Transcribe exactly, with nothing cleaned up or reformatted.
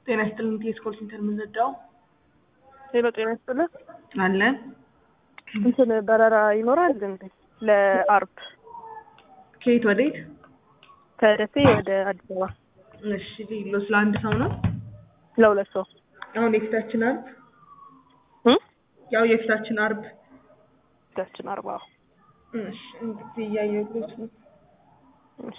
ጤና ይስጥልኝ ቴስ ኮል ሴንተር የምንረዳው ሄሎ ጤና ይስጥልኝ አለ እንትን በረራ ይኖራል እንዴ ለአርብ ከየት ወዴት ከደሴ ወደ አዲስ አበባ እሺ ሌሎስ ለአንድ ሰው ነው ለሁለት ሰው አሁን የፊታችን አርብ እ ያው የፊታችን አርብ የፊታችን አርብ አዎ እሺ እንግዲህ እያየሁት ነው እሺ